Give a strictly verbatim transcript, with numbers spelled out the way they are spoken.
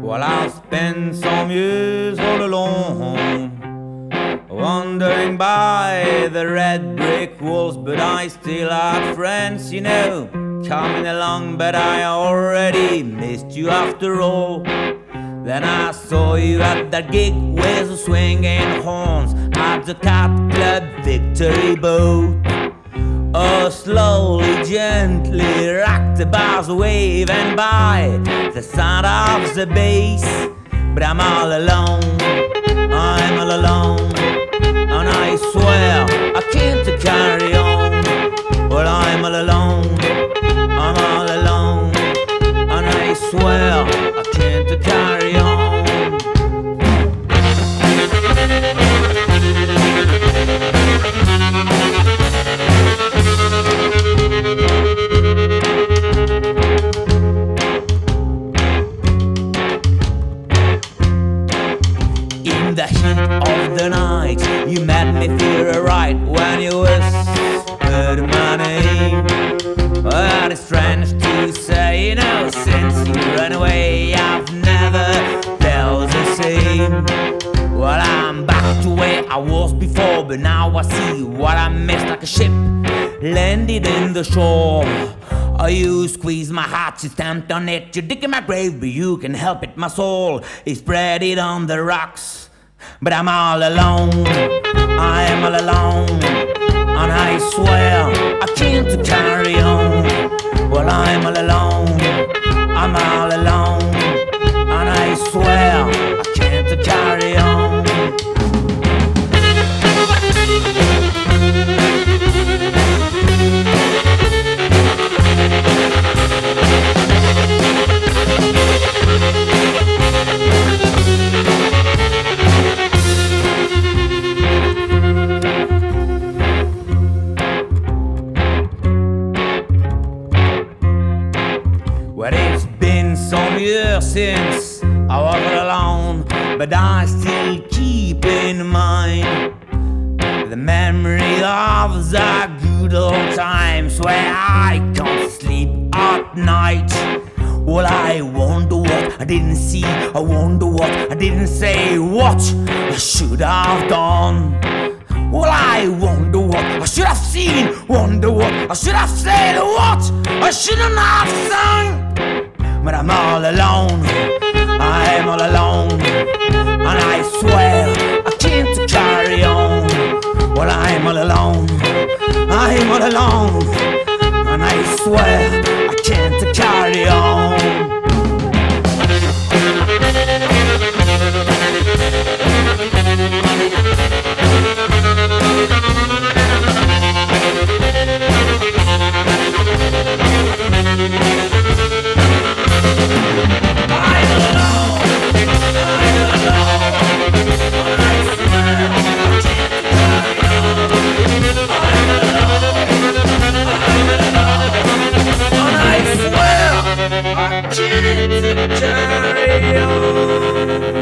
Well, I've spent some years all alone, wandering by the red brick walls, but I still had friends, you know, coming along, but I already missed you after all. Then I saw you at that gig with the swinging horns at the Cat Club Victory Boat. Oh, slowly, gently rocked the bars waving by the sound of the bass. But I'm all alone, I'm all alone, and I swear I can't carry on. Well, I'm all alone, I'm all alone, and I swear I can't carry on. In the heat of the night, you made me feel alright when you whispered my name. Well, it's strange to say, you know, since you ran away, I've never felt the same. Well, I'm back to where I was before, but now I see what I missed, like a ship landed in the shore. Oh, you squeeze my heart, you stamped on it, you dig in my grave, but you can help it, my soul is spread it on the rocks. But I'm all alone, I am all alone, and I swear I can't carry on. Well, I'm all alone, I'm all alone, and I swear I can't carry on. Well, it's been some years since I was all alone, but I still keep in mind the memory of the good old times where I can't sleep at night. Well, I wonder what I didn't see, I wonder what I didn't say, what I should have done. Well, I wonder what I should have seen, wonder what I should have said, what I shouldn't have sung. But I'm all alone, I'm all alone, and I swear I can't carry on. Well, I'm all alone, I'm all alone, and I swear I can't carry on. I can't carry on.